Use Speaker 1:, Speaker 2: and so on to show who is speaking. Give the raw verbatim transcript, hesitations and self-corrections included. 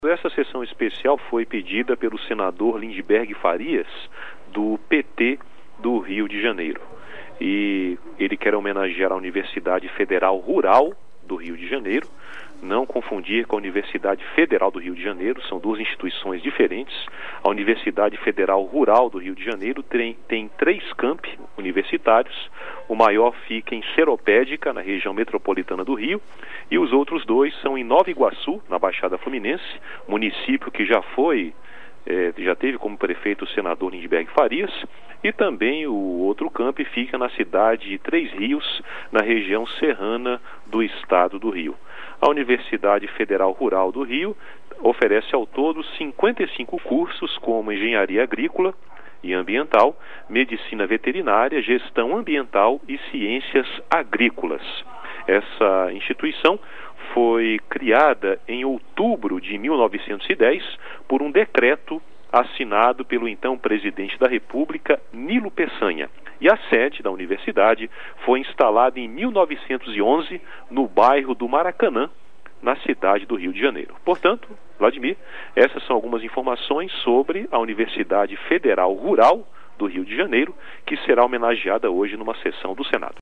Speaker 1: Essa sessão especial foi pedida pelo senador Lindbergh Farias, do P T do Rio de Janeiro. E ele quer homenagear a Universidade Federal Rural do Rio de Janeiro, não confundir com a Universidade Federal do Rio de Janeiro, são duas instituições diferentes. A Universidade Federal Rural do Rio de Janeiro tem, tem três campi universitários, o maior fica em Seropédica, na região metropolitana do Rio, e os outros dois são em Nova Iguaçu, na Baixada Fluminense, município que já foi, é, já teve como prefeito o senador Lindbergh Farias, e também o outro campi fica na cidade de Três Rios, na região serrana do estado do Rio. A Universidade Federal Rural do Rio oferece ao todo cinquenta e cinco cursos como Engenharia Agrícola e Ambiental, Medicina Veterinária, Gestão Ambiental e Ciências Agrícolas. Essa instituição foi criada em outubro de mil novecentos e dez por um decreto assinado pelo então presidente da República, Nilo Peçanha. E a sede da universidade foi instalada em mil novecentos e onze no bairro do Maracanã, na cidade do Rio de Janeiro. Portanto, Vladimir, essas são algumas informações sobre a Universidade Federal Rural do Rio de Janeiro, que será homenageada hoje numa sessão do Senado.